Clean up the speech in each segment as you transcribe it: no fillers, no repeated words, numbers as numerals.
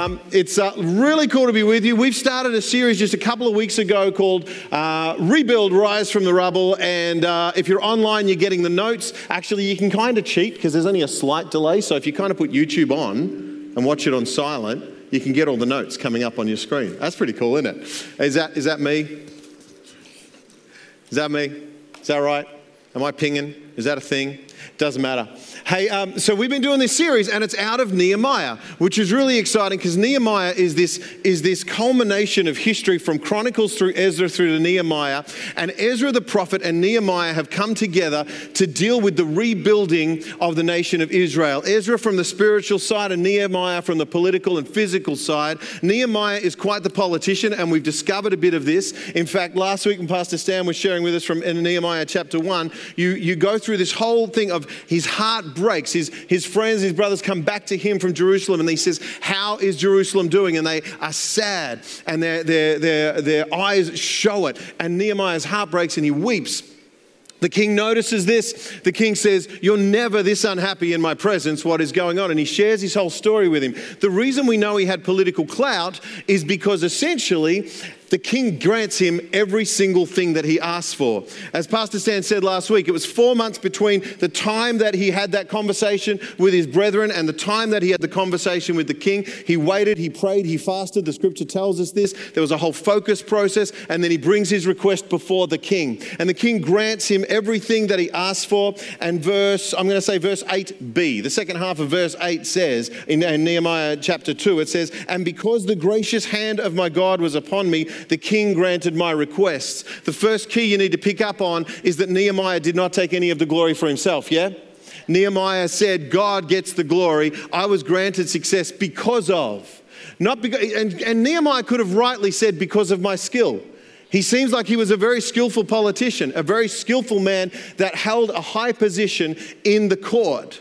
It's really cool to be with you. We've started a series just a couple of weeks ago called Rebuild, Rise from the Rubble. And if you're online, you're getting the notes. Actually, you can kind of cheat because there's only a slight delay. So if you kind of put YouTube on and watch it on silent, you can get all the notes coming up on your screen. That's pretty cool, isn't it? Is that me? Is that me? Is that right? Am I pinging? Is that a thing? Doesn't matter. Hey, so we've been doing this series and it's out of Nehemiah, which is really exciting because Nehemiah is this culmination of history from Chronicles through Ezra through to Nehemiah. And Ezra the prophet and Nehemiah have come together to deal with the rebuilding of the nation of Israel. Ezra from the spiritual side and Nehemiah from the political and physical side. Nehemiah is quite the politician and we've discovered a bit of this. In fact, last week when Pastor Stan was sharing with us from in Nehemiah chapter 1, you go through this whole thing of his heart breaks. His friends, his brothers come back to him from Jerusalem and he says, how is Jerusalem doing? And they are sad and their eyes show it. And Nehemiah's heart breaks and he weeps. The king notices this. The king says, you're never this unhappy in my presence. What is going on? And he shares his whole story with him. The reason we know he had political clout is because essentially the king grants him every single thing that he asks for. As Pastor Stan said last week, it was 4 months between the time that he had that conversation with his brethren and the time that he had the conversation with the king. He waited, he prayed, he fasted. The scripture tells us this. There was a whole focus process and then he brings his request before the king. And the king grants him everything that he asked for. And verse 8b, the second half of verse 8 says, in Nehemiah chapter 2, it says, and because the gracious hand of my God was upon me, the king granted my requests. The first key you need to pick up on is that Nehemiah did not take any of the glory for himself, yeah? Nehemiah said, God gets the glory. I was granted success because of. Not because, and Nehemiah could have rightly said because of my skill. He seems like he was a very skillful politician, a very skillful man that held a high position in the court.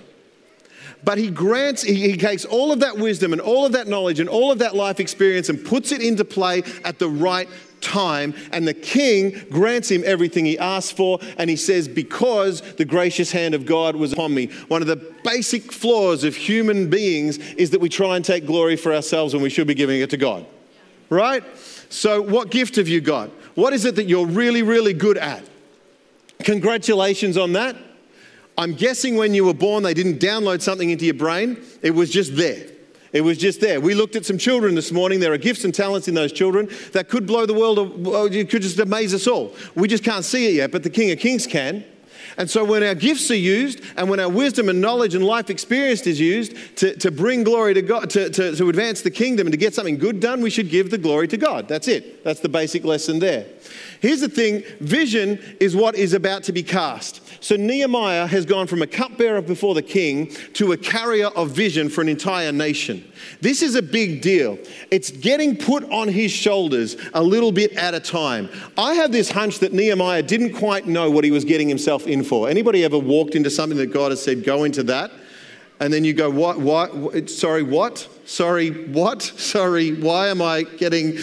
But he takes all of that wisdom and all of that knowledge and all of that life experience and puts it into play at the right time. And the king grants him everything he asked for. And he says, because the gracious hand of God was upon me. One of the basic flaws of human beings is that we try and take glory for ourselves when we should be giving it to God. Right? So what gift have you got? What is it that you're really, really good at? Congratulations on that. I'm guessing when you were born, they didn't download something into your brain. It was just there. It was just there. We looked at some children this morning. There are gifts and talents in those children that could blow the world, it could just amaze us all. We just can't see it yet, but the King of Kings can. And so when our gifts are used and when our wisdom and knowledge and life experience is used to bring glory to God, to advance the kingdom and to get something good done, we should give the glory to God. That's it. That's the basic lesson there. Here's the thing. Vision is what is about to be cast. So Nehemiah has gone from a cupbearer before the king to a carrier of vision for an entire nation. This is a big deal. It's getting put on his shoulders a little bit at a time. I have this hunch that Nehemiah didn't quite know what he was getting himself in for. Anybody ever walked into something that God has said, go into that? And then you go, what? Sorry, what? Sorry, what? Sorry, why am I getting,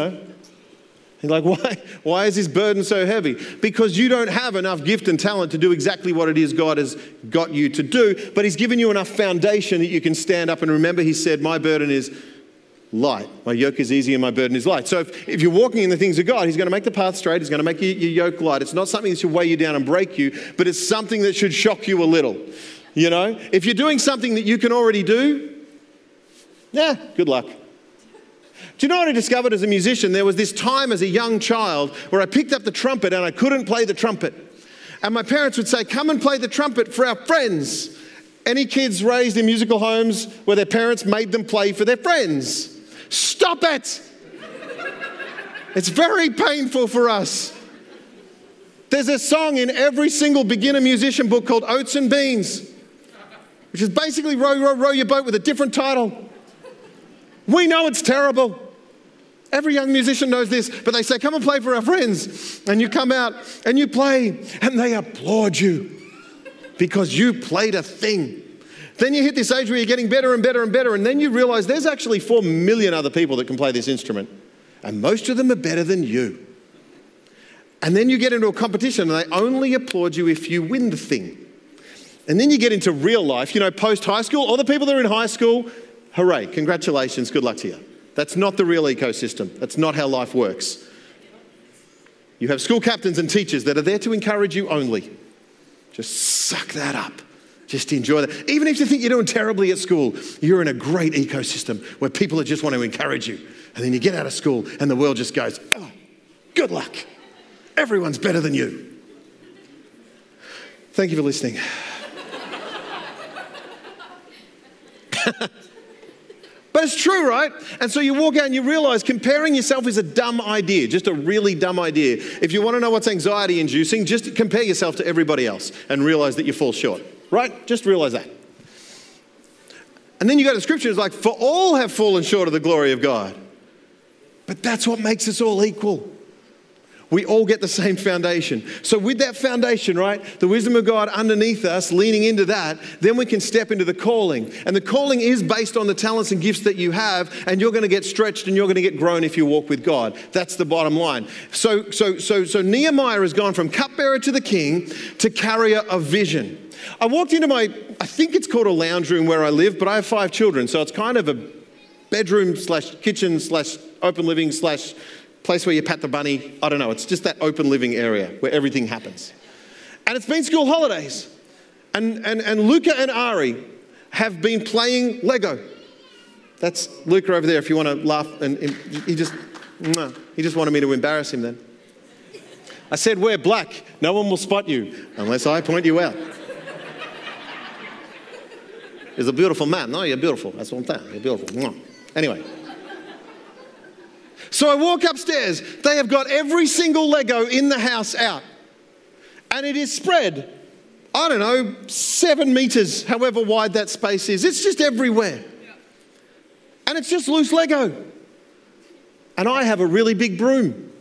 You're like, why is this burden so heavy? Because you don't have enough gift and talent to do exactly what it is God has got you to do, but he's given you enough foundation that you can stand up and remember he said, my burden is light. My yoke is easy and my burden is light. So if you're walking in the things of God, he's going to make the path straight. He's going to make your yoke light. It's not something that should weigh you down and break you, but it's something that should shock you a little. If you're doing something that you can already do, good luck. Do you know what I discovered as a musician? There was this time as a young child where I picked up the trumpet and I couldn't play the trumpet. And my parents would say, come and play the trumpet for our friends. Any kids raised in musical homes where their parents made them play for their friends? Stop it! It's very painful for us. There's a song in every single beginner musician book called Oats and Beans, which is basically row, row, row your boat with a different title. We know it's terrible. Every young musician knows this, but they say, come and play for our friends. And you come out and you play and they applaud you because you played a thing. Then you hit this age where you're getting better and better and better. And then you realize there's actually 4 million other people that can play this instrument. And most of them are better than you. And then you get into a competition and they only applaud you if you win the thing. And then you get into real life, post high school. All the people that are in high school, Hooray, congratulations, good luck to you. That's not the real ecosystem. That's not how life works. You have school captains and teachers that are there to encourage you only. Just suck that up. Just enjoy that. Even if you think you're doing terribly at school, you're in a great ecosystem where people just want to encourage you. And then you get out of school and the world just goes, oh, good luck. Everyone's better than you. Thank you for listening. But it's true, right? And so you walk out and you realize comparing yourself is a dumb idea, just a really dumb idea. If you want to know what's anxiety inducing, just compare yourself to everybody else and realize that you fall short, right? Just realize that. And then you go to scripture, it's like, for all have fallen short of the glory of God. But that's what makes us all equal. We all get the same foundation. So with that foundation, right, the wisdom of God underneath us, leaning into that, then we can step into the calling. And the calling is based on the talents and gifts that you have, and you're going to get stretched and you're going to get grown if you walk with God. That's the bottom line. So Nehemiah has gone from cupbearer to the king to carrier of vision. I walked into I think it's called a lounge room where I live, but I have 5 children, so it's kind of a bedroom / kitchen / open living / place where you pat the bunny. I don't know. It's just that open living area where everything happens. And it's been school holidays. And Luca and Ari have been playing Lego. That's Luca over there if you want to laugh. And he just wanted me to embarrass him then. I said, wear black. No one will spot you unless I point you out. He's a beautiful man. No, you're beautiful. That's what I'm saying. You're beautiful. Anyway. So I walk upstairs. They have got every single Lego in the house out. And it is spread, 7 meters, however wide that space is. It's just everywhere. And it's just loose Lego. And I have a really big broom.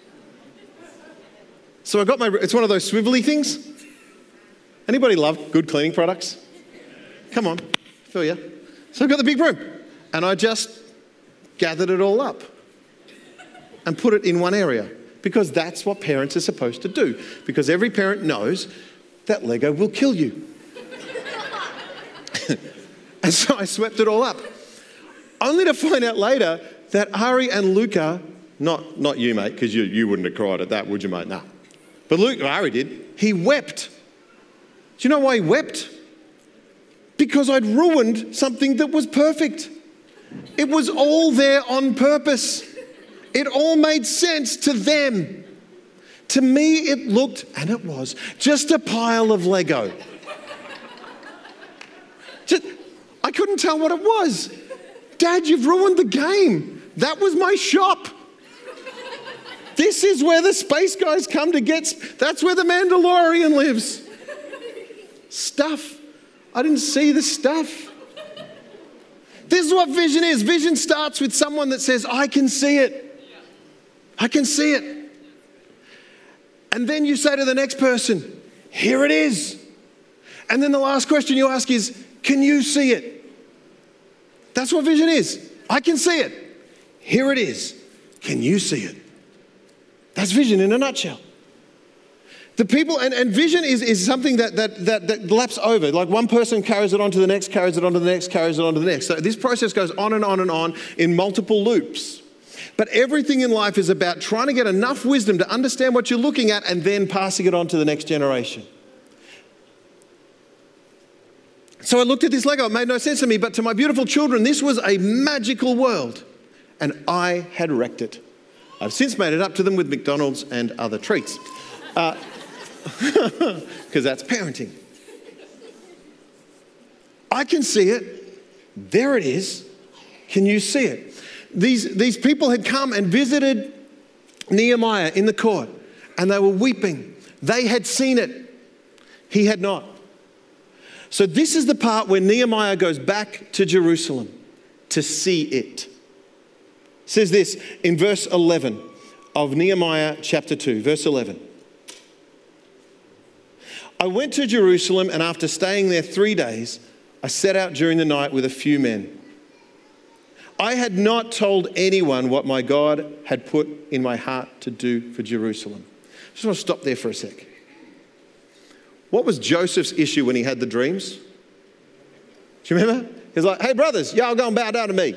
So I got it's one of those swivelly things. Anybody love good cleaning products? Come on, feel ya. So I got the big broom. And I just gathered it all up and put it in one area, because that's what parents are supposed to do, because every parent knows that Lego will kill you. And so I swept it all up, only to find out later that Ari and Luca, not you, mate, because you wouldn't have cried at that, would you, mate? No. But Ari did. He wept. Do you know why he wept? Because I'd ruined something that was perfect. It was all there on purpose. It all made sense to them. To me, it looked, and it was, just a pile of Lego. I couldn't tell what it was. Dad, you've ruined the game. That was my shop. This is where the space guys come to that's where the Mandalorian lives. Stuff. I didn't see the stuff. This is what vision is. Vision starts with someone that says, I can see it. I can see it. And then you say to the next person, here it is. And then the last question you ask is, can you see it? That's what vision is. I can see it. Here it is. Can you see it? That's vision in a nutshell. The people, and vision is something that laps over. Like one person carries it on to the next, carries it on to the next, carries it on to the next. So this process goes on and on and on in multiple loops. But everything in life is about trying to get enough wisdom to understand what you're looking at and then passing it on to the next generation. So I looked at this Lego. It made no sense to me, but to my beautiful children, this was a magical world. And I had wrecked it. I've since made it up to them with McDonald's and other treats. Because that's parenting. I can see it. There it is. Can you see it? These people had come and visited Nehemiah in the court, and they were weeping. They had seen it. He had not. So this is the part where Nehemiah goes back to Jerusalem to see it. It says this in verse 11 of Nehemiah chapter 2, verse 11. I went to Jerusalem, and after staying there 3 days, I set out during the night with a few men. I had not told anyone what my God had put in my heart to do for Jerusalem. I just want to stop there for a sec. What was Joseph's issue when he had the dreams? Do you remember? He's like, hey, brothers, y'all go and bow down to me.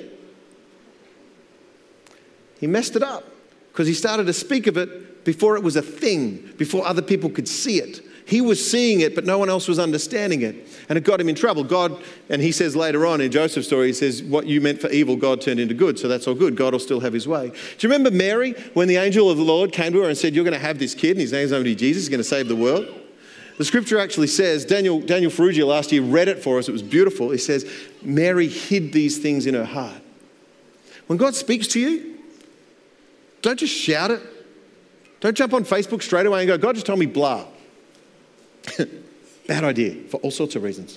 He messed it up because he started to speak of it before it was a thing, before other people could see it. He was seeing it, but no one else was understanding it. And it got him in trouble. God, and he says later on in Joseph's story, he says, what you meant for evil, God turned into good. So that's all good. God will still have his way. Do you remember Mary when the angel of the Lord came to her and said, you're going to have this kid and his name's going to be Jesus. He's going to save the world. The scripture actually says, Daniel Ferrugia last year read it for us. It was beautiful. He says, Mary hid these things in her heart. When God speaks to you, don't just shout it. Don't jump on Facebook straight away and go, God just told me blah. Bad idea for all sorts of reasons.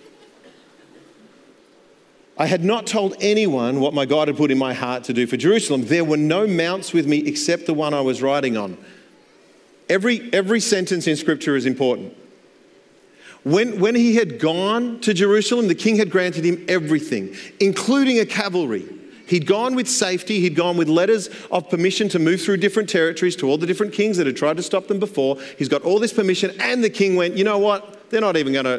I had not told anyone what my God had put in my heart to do for Jerusalem. There were no mounts with me except the one I was riding on. Every sentence in Scripture is important. When he had gone to Jerusalem, the king had granted him everything, including a cavalry. He'd gone with safety. He'd gone with letters of permission to move through different territories to all the different kings that had tried to stop them before. He's got all this permission, and the king went, you know what? I'm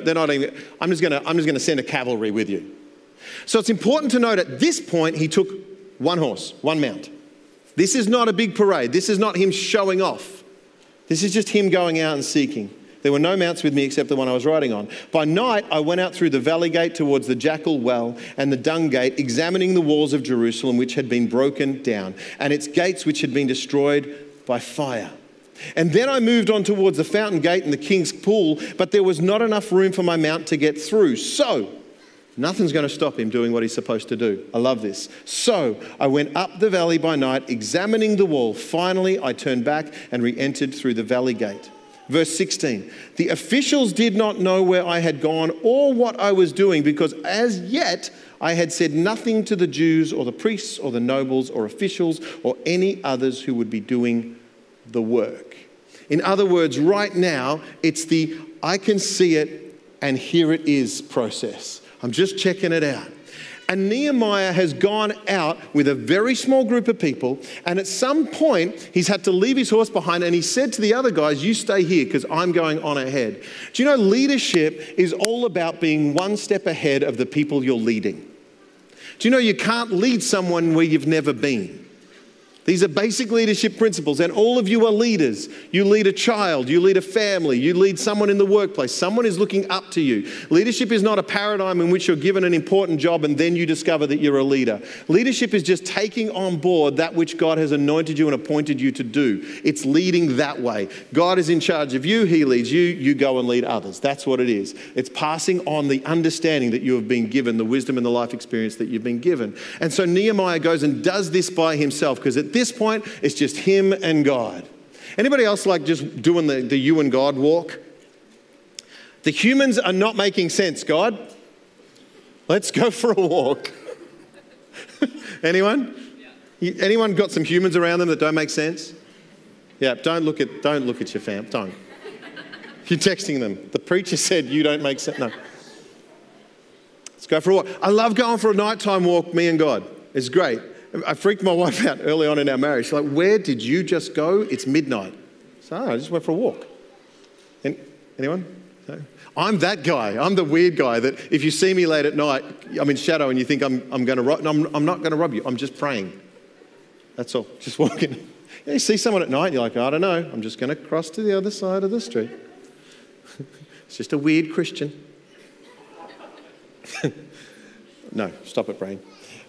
just going to send a cavalry with you. So it's important to note at this point, he took one horse, one mount. This is not a big parade. This is not him showing off. This is just him going out and seeking. There were no mounts with me except the one I was riding on. By night, I went out through the valley gate towards the Jackal Well and the Dung Gate, examining the walls of Jerusalem, which had been broken down, and its gates, which had been destroyed by fire. And then I moved on towards the Fountain Gate and the King's Pool, but there was not enough room for my mount to get through. So, nothing's going to stop him doing what he's supposed to do. I love this. So, I went up the valley by night, examining the wall. Finally, I turned back and re-entered through the valley gate. Verse 16, the officials did not know where I had gone or what I was doing because as yet I had said nothing to the Jews or the priests or the nobles or officials or any others who would be doing the work. In other words, right now, it's the I can see it and here it is process. I'm just checking it out. And Nehemiah has gone out with a very small group of people, and at some point, he's had to leave his horse behind, and he said to the other guys, you stay here because I'm going on ahead. Do you know leadership is all about being one step ahead of the people you're leading? Do you know you can't lead someone where you've never been? These are basic leadership principles, and all of you are leaders. You lead a child, you lead a family, you lead someone in the workplace. Someone is looking up to you. Leadership is not a paradigm in which you're given an important job and then you discover that you're a leader. Leadership is just taking on board that which God has anointed you and appointed you to do. It's leading that way. God is in charge of you, he leads you, you go and lead others. That's what it is. It's passing on the understanding that you have been given, the wisdom and the life experience that you've been given. And so Nehemiah goes and does this by himself because at this point, it's just him and God. Anybody else like just doing the you and God walk? The humans are not making sense, God. Let's go for a walk. Anyone? Anyone got some humans around them that don't make sense? Yeah, don't look at your fam. Don't. You're texting them. The preacher said you don't make sense. No. Let's go for a walk. I love going for a nighttime walk, me and God. It's great. I freaked my wife out early on in our marriage. She's like, where did you just go? It's midnight. So I just went for a walk. Anyone? No? I'm that guy. I'm the weird guy that if you see me late at night, I'm in shadow and you think I'm going to rob. No, I'm not going to rob you. I'm just praying. That's all. Just walking. You see someone at night and you're like, I don't know. I'm just going to cross to the other side of the street. It's just a weird Christian. No, stop it, brain.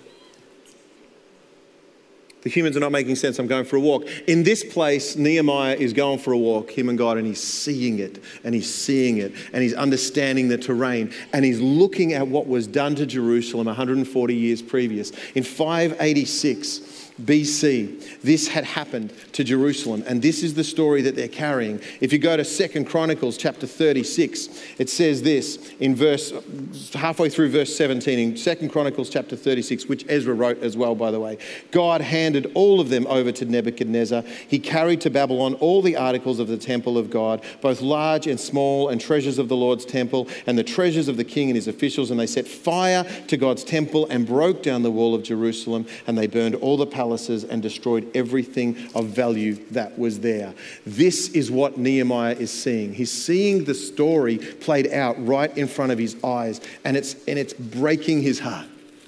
The humans are not making sense. I'm going for a walk. In this place, Nehemiah is going for a walk, him and God, and he's seeing it, and he's seeing it, and he's understanding the terrain, and he's looking at what was done to Jerusalem 140 years previous. In 586 BC, this had happened to Jerusalem, and this is the story that they're carrying. If you go to 2 Chronicles chapter 36, it says this in halfway through verse 17 in 2 Chronicles chapter 36, which Ezra wrote as well, by the way. God handed all of them over to Nebuchadnezzar. He carried to Babylon all the articles of the temple of God, both large and small, and treasures of the Lord's temple, and the treasures of the king and his officials, and they set fire to God's temple and broke down the wall of Jerusalem, and they burned all the palaces and destroyed everything of value that was there. This is what Nehemiah is seeing. He's seeing the story played out right in front of his eyes, and it's breaking his heart.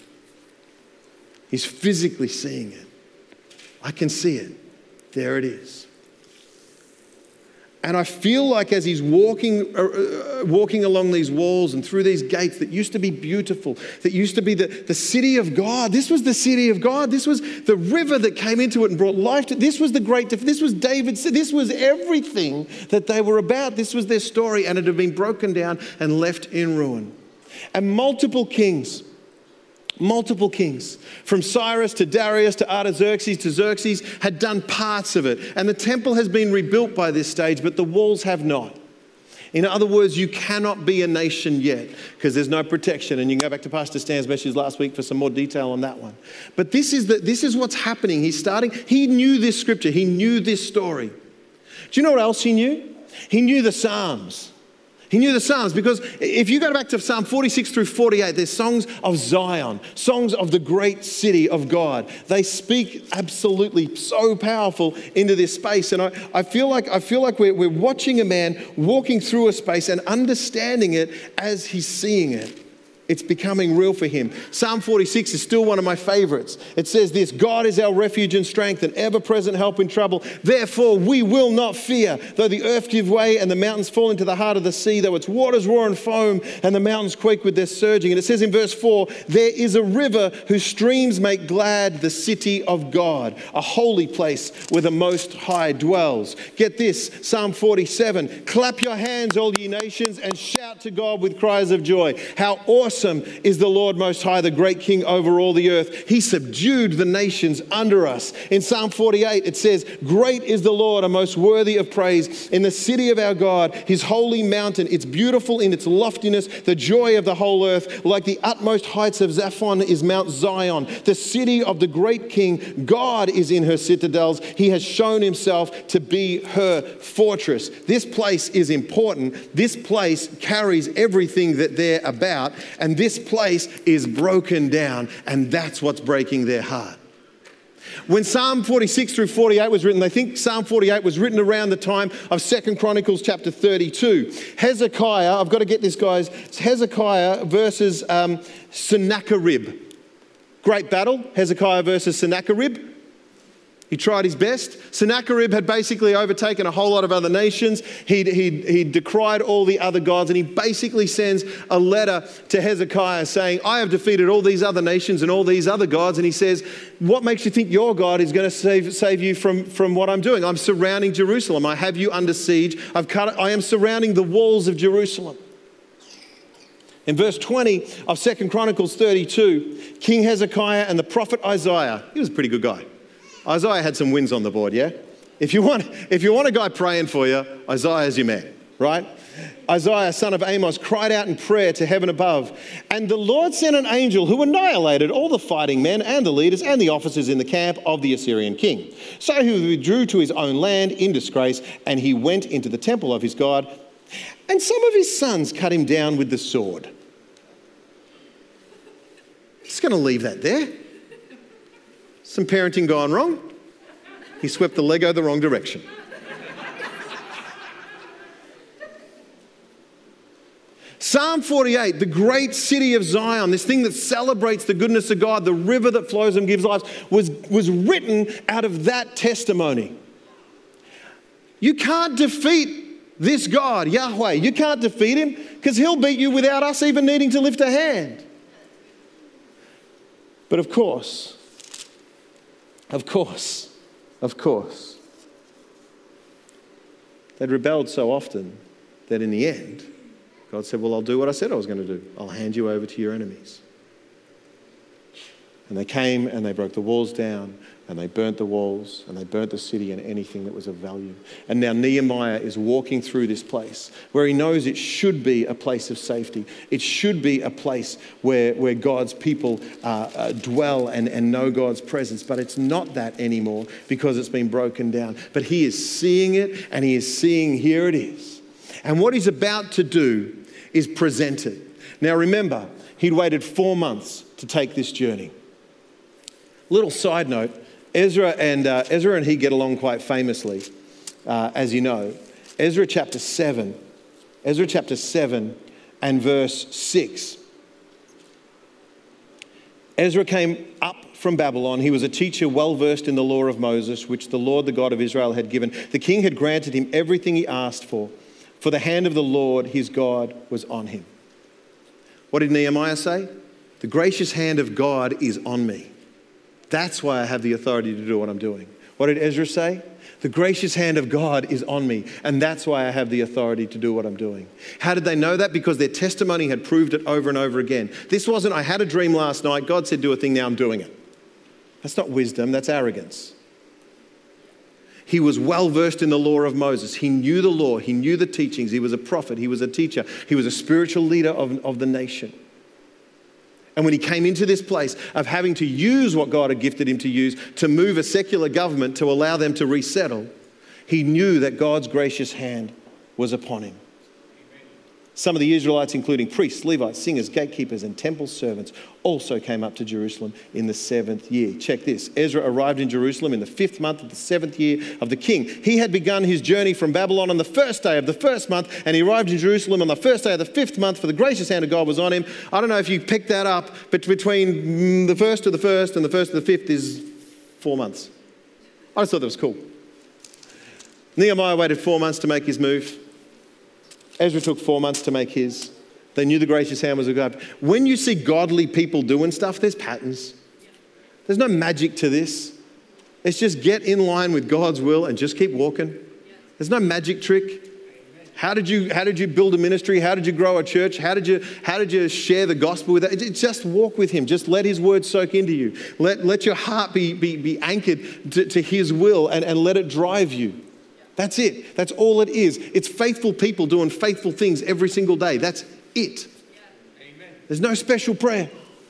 He's physically seeing it. I can see it. There it is. And I feel like as he's walking along these walls and through these gates that used to be beautiful, that used to be the city of God. This was the city of God. This was the river that came into it and brought life to it. This was this was David's, this was everything that they were about. This was their story, and it had been broken down and left in ruin. And multiple kings, from Cyrus to Darius to Artaxerxes to Xerxes, had done parts of it. And the temple has been rebuilt by this stage, but the walls have not. In other words, you cannot be a nation yet because there's no protection. And you can go back to Pastor Stan's message last week for some more detail on that one. But this is what's happening. He knew this scripture. He knew this story. Do you know what else he knew? He knew the Psalms. He knew the Psalms because if you go back to Psalm 46 through 48, there's songs of Zion, songs of the great city of God. They speak absolutely so powerful into this space. And I feel like we're watching a man walking through a space and understanding it as he's seeing it. It's becoming real for him. Psalm 46 is still one of my favorites. It says this: God is our refuge and strength, an ever-present help in trouble. Therefore, we will not fear, though the earth give way and the mountains fall into the heart of the sea, though its waters roar and foam and the mountains quake with their surging. And it says in verse 4, there is a river whose streams make glad the city of God, a holy place where the Most High dwells. Get this, Psalm 47, clap your hands, all ye nations, and shout to God with cries of joy. How awesome is the Lord Most High, the great King over all the earth. He subdued the nations under us. In Psalm 48, it says, great is the Lord, and most worthy of praise. In the city of our God, his holy mountain, it's beautiful in its loftiness, the joy of the whole earth. Like the utmost heights of Zaphon is Mount Zion, the city of the great King. God is in her citadels. He has shown himself to be her fortress. This place is important. This place carries everything that they're about. And this place is broken down, and that's what's breaking their heart. When Psalm 46 through 48 was written, they think Psalm 48 was written around the time of 2 Chronicles chapter 32. Hezekiah, I've got to get this, guys. Hezekiah versus Sennacherib. Great battle, Hezekiah versus Sennacherib. He tried his best. Sennacherib had basically overtaken a whole lot of other nations. He decried all the other gods, and he basically sends a letter to Hezekiah saying, I have defeated all these other nations and all these other gods. And he says, what makes you think your God is going to save you from what I'm doing? I'm surrounding Jerusalem. I have you under siege. I am surrounding the walls of Jerusalem. In verse 20 of 2 Chronicles 32, King Hezekiah and the prophet Isaiah, he was a pretty good guy. Isaiah had some wins on the board, yeah? If you want a guy praying for you, Isaiah's your man, right? Isaiah, son of Amos, cried out in prayer to heaven above. And the Lord sent an angel who annihilated all the fighting men and the leaders and the officers in the camp of the Assyrian king. So he withdrew to his own land in disgrace, and he went into the temple of his God. And some of his sons cut him down with the sword. Just going to leave that there. Some parenting gone wrong. He swept the Lego the wrong direction. Psalm 48, the great city of Zion, this thing that celebrates the goodness of God, the river that flows and gives life, was written out of that testimony. You can't defeat this God, Yahweh. You can't defeat him because he'll beat you without us even needing to lift a hand. But of course, they'd rebelled so often that in the end, God said, well, I'll do what I said I was going to do. I'll hand you over to your enemies. And they came and they broke the walls down and they burnt the walls and they burnt the city and anything that was of value. And now Nehemiah is walking through this place where he knows it should be a place of safety. It should be a place where God's people dwell and know God's presence. But it's not that anymore because it's been broken down. But he is seeing it, and he is seeing, here it is. And what he's about to do is present it. Now remember, he'd waited 4 months to take this journey. Little side note, Ezra and he get along quite famously, as you know. Ezra chapter 7 and verse 6. Ezra came up from Babylon. He was a teacher well versed in the law of Moses, which the Lord, the God of Israel, had given. The king had granted him everything he asked for the hand of the Lord, his God, was on him. What did Nehemiah say? The gracious hand of God is on me. That's why I have the authority to do what I'm doing. What did Ezra say? The gracious hand of God is on me, and that's why I have the authority to do what I'm doing. How did they know that? Because their testimony had proved it over and over again. This wasn't, I had a dream last night, God said do a thing, now I'm doing it. That's not wisdom, that's arrogance. He was well versed in the law of Moses. He knew the law, he knew the teachings, he was a prophet, he was a teacher, he was a spiritual leader of the nation. And when he came into this place of having to use what God had gifted him to use to move a secular government to allow them to resettle, he knew that God's gracious hand was upon him. Some of the Israelites, including priests, Levites, singers, gatekeepers, and temple servants, also came up to Jerusalem in the 7th year. Check this. Ezra arrived in Jerusalem in the 5th month of the 7th year of the king. He had begun his journey from Babylon on the 1st day of the 1st month, and he arrived in Jerusalem on the 1st day of the 5th month, for the gracious hand of God was on him. I don't know if you picked that up, but between the 1st of the 1st and the 1st of the 5th is 4 months. I just thought that was cool. Nehemiah waited 4 months to make his move. Ezra took 4 months to make his. They knew the gracious hand was of God. When you see godly people doing stuff, there's patterns. There's no magic to this. It's just get in line with God's will and just keep walking. There's no magic trick. How did you build a ministry? How did you grow a church? How did you share the gospel with that? Just walk with him. Just let his word soak into you. Let your heart be anchored to his will and let it drive you. That's it. That's all it is. It's faithful people doing faithful things every single day. That's it. Amen. There's no special prayer.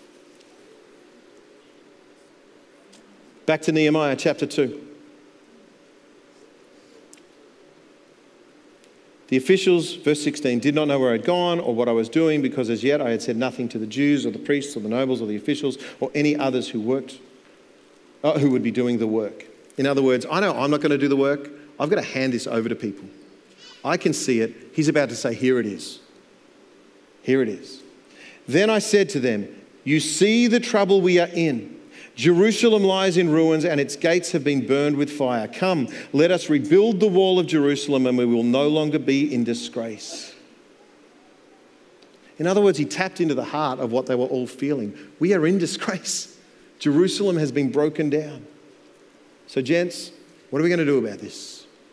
Back to Nehemiah chapter 2. The officials, verse 16, did not know where I'd gone or what I was doing, because as yet I had said nothing to the Jews or the priests or the nobles or the officials or any others who would be doing the work. In other words, I know I'm not going to do the work. I've got to hand this over to people. I can see it. He's about to say, here it is. Here it is. Then I said to them, you see the trouble we are in. Jerusalem lies in ruins and its gates have been burned with fire. Come, let us rebuild the wall of Jerusalem and we will no longer be in disgrace. In other words, he tapped into the heart of what they were all feeling. We are in disgrace. Jerusalem has been broken down. So gents, what are we going to do about this?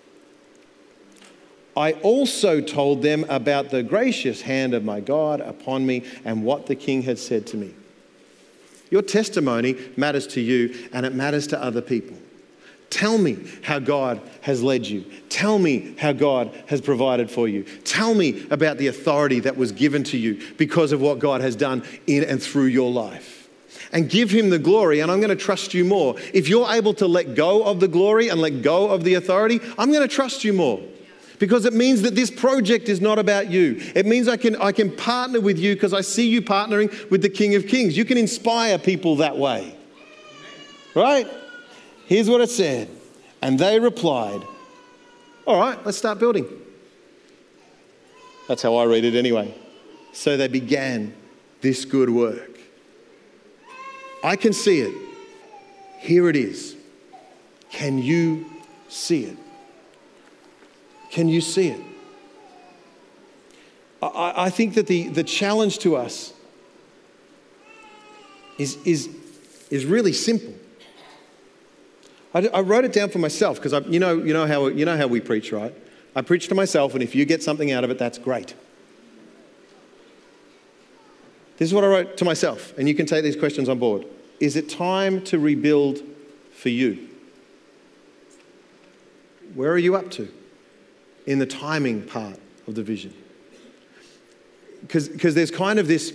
I also told them about the gracious hand of my God upon me and what the king had said to me. Your testimony matters to you and it matters to other people. Tell me how God has led you. Tell me how God has provided for you. Tell me about the authority that was given to you because of what God has done in and through your life. And give him the glory, and I'm going to trust you more. If you're able to let go of the glory and let go of the authority, I'm going to trust you more. Because it means that this project is not about you. It means I can partner with you because I see you partnering with the King of Kings. You can inspire people that way. Right? Here's what it said. And they replied, all right, let's start building. That's how I read it anyway. So they began this good work. I can see it. Here it is. Can you see it? Can you see it? I think that the challenge to us is really simple. I wrote it down for myself because you know how we preach, right? I preach to myself, and if you get something out of it, that's great. This is what I wrote to myself, and you can take these questions on board. Is it time to rebuild for you? Where are you up to in the timing part of the vision? Because there's kind of this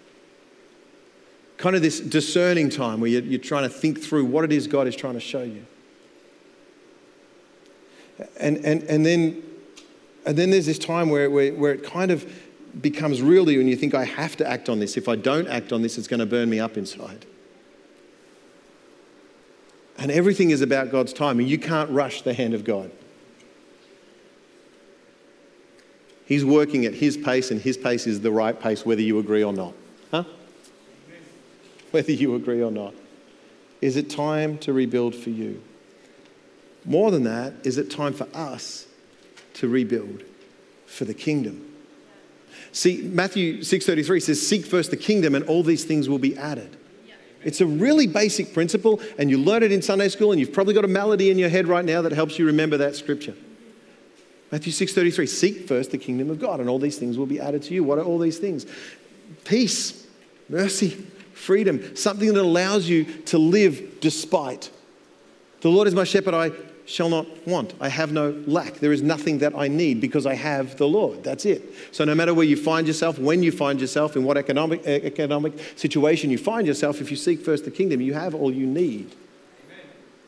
discerning time where you're trying to think through what it is God is trying to show you. And then there's this time where it kind of becomes real to you and you think, I have to act on this. If I don't act on this, it's going to burn me up inside. And everything is about God's timing. You can't rush the hand of God. He's working at his pace, and his pace is the right pace, whether you agree or not. Huh? Whether you agree or not. Is it time to rebuild for you? More than that, is it time for us to rebuild for the kingdom? See, Matthew 6:33 says, seek first the kingdom and all these things will be added. It's a really basic principle, and you learn it in Sunday school, and you've probably got a melody in your head right now that helps you remember that scripture. Matthew 6:33, seek first the kingdom of God and all these things will be added to you. What are all these things? Peace, mercy, freedom, something that allows you to live despite. The Lord is my shepherd, I shall not want. I have no lack. There is nothing that I need because I have the Lord. That's it. So no matter where you find yourself, when you find yourself, in what economic situation you find yourself, if you seek first the kingdom, you have all you need. Amen.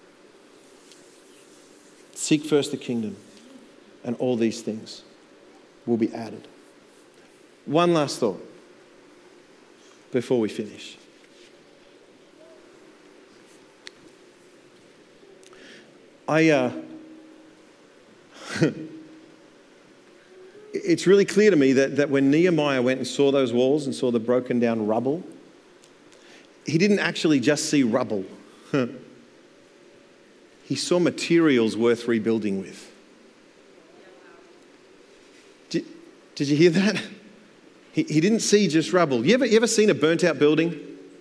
Seek first the kingdom and all these things will be added. One last thought before we finish. It's really clear to me that when Nehemiah went and saw those walls and saw the broken down rubble, he didn't actually just see rubble. He saw materials worth rebuilding with. Did you hear that? He didn't see just rubble. You ever seen a burnt out building?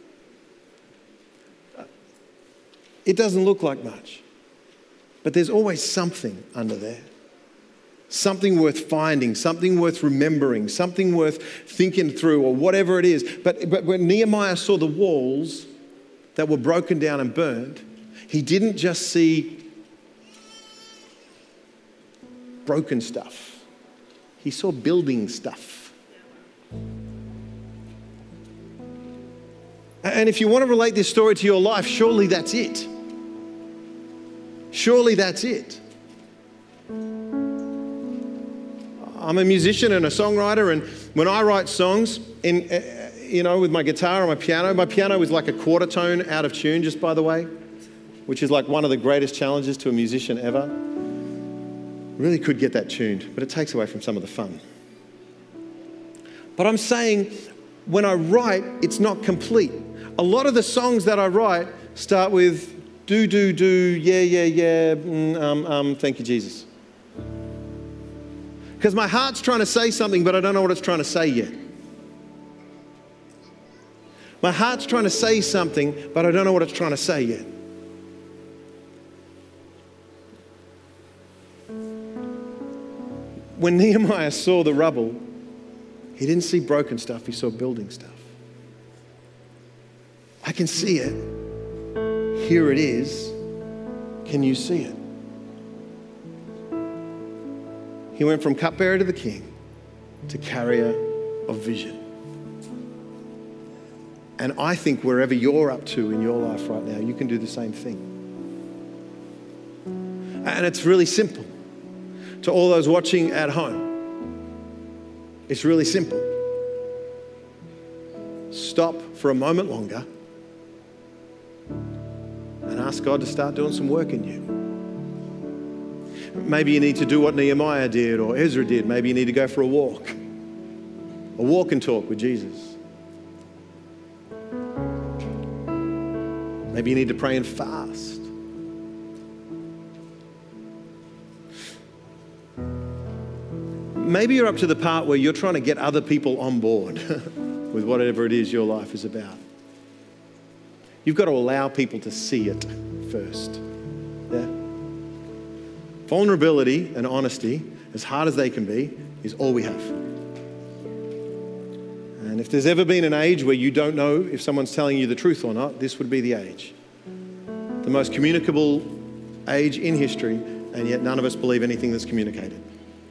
It doesn't look like much. But there's always something under there. Something worth finding, something worth remembering, something worth thinking through, or whatever it is. But when Nehemiah saw the walls that were broken down and burned, he didn't just see broken stuff. He saw building stuff. And if you want to relate this story to your life, surely that's it. Surely that's it. I'm a musician and a songwriter, and when I write songs, with my guitar or my piano is like a quarter tone out of tune, just by the way, which is like one of the greatest challenges to a musician ever. Really could get that tuned, but it takes away from some of the fun. But I'm saying when I write, it's not complete. A lot of the songs that I write start with do, yeah, thank you, Jesus. Because my heart's trying to say something, but I don't know what it's trying to say yet. My heart's trying to say something, but I don't know what it's trying to say yet. When Nehemiah saw the rubble, he didn't see broken stuff, he saw building stuff. I can see it. Here it is. Can you see it? He went from cupbearer to the king to carrier of vision. And I think wherever you're up to in your life right now, you can do the same thing. And it's really simple. To all those watching at home, it's really simple. Stop for a moment longer and ask God to start doing some work in you. Maybe you need to do what Nehemiah did or Ezra did. Maybe you need to go for a walk and talk with Jesus. Maybe you need to pray and fast. Maybe you're up to the part where you're trying to get other people on board with whatever it is your life is about. You've got to allow people to see it first. Yeah? Vulnerability and honesty, as hard as they can be, is all we have. And if there's ever been an age where you don't know if someone's telling you the truth or not, this would be the age. The most communicable age in history, and yet none of us believe anything that's communicated.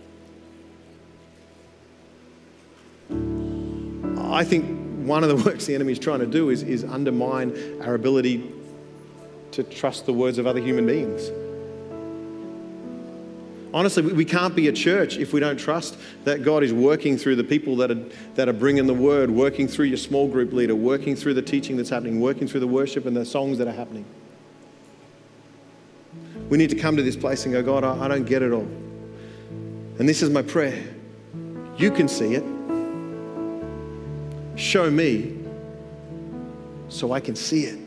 I think one of the works the enemy is trying to do is undermine our ability to trust the words of other human beings. Honestly, we can't be a church if we don't trust that God is working through the people that are bringing the word, working through your small group leader, working through the teaching that's happening, working through the worship and the songs that are happening. We need to come to this place and go, God, I don't get it all. And this is my prayer. You can see it. Show me so I can see it.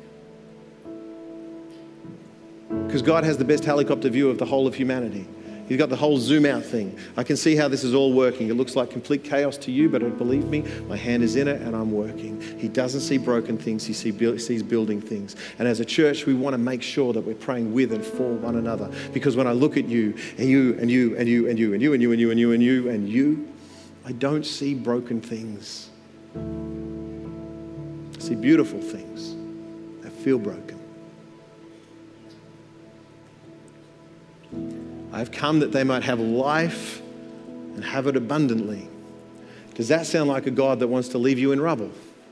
Because God has the best helicopter view of the whole of humanity. He's got the whole zoom out thing. I can see how this is all working. It looks like complete chaos to you, but believe me, my hand is in it and I'm working. He doesn't see broken things. He sees building things. And as a church, we want to make sure that we're praying with and for one another. Because when I look at you and you and you and you and you and you and you and you and you and you and you, I don't see broken things. I see beautiful things that feel broken. I've come that they might have life and have it abundantly. Does that sound like a God that wants to leave you in rubble?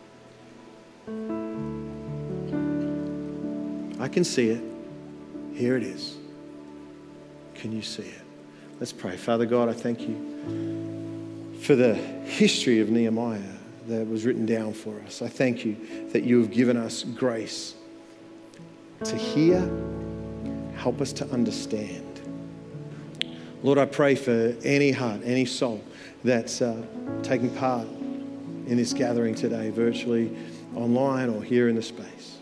I can see it. Here it is. Can you see it? Let's pray. Father God, I thank you for the history of Nehemiah that was written down for us. I thank you that you have given us grace to hear, help us to understand. Lord, I pray for any heart, any soul that's taking part in this gathering today, virtually, online, or here in the space.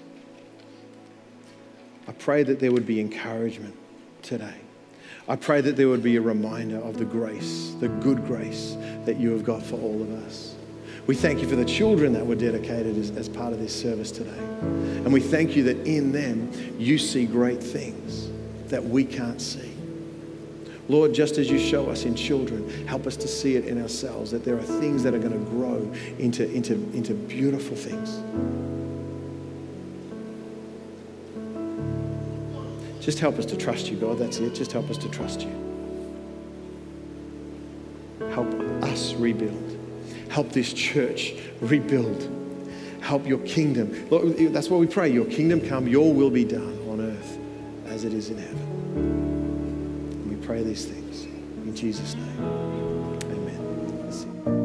I pray that there would be encouragement today. I pray that there would be a reminder of the grace, the good grace that you have got for all of us. We thank you for the children that were dedicated as part of this service today. And we thank you that in them you see great things that we can't see. Lord, just as you show us in children, help us to see it in ourselves, that there are things that are going to grow into beautiful things. Just help us to trust you, God. That's it. Just help us to trust you. Help us rebuild. Help this church rebuild. Help your kingdom. Lord, that's what we pray. Your kingdom come, your will be done on earth as it is in heaven. Pray these things in Jesus' name. Amen.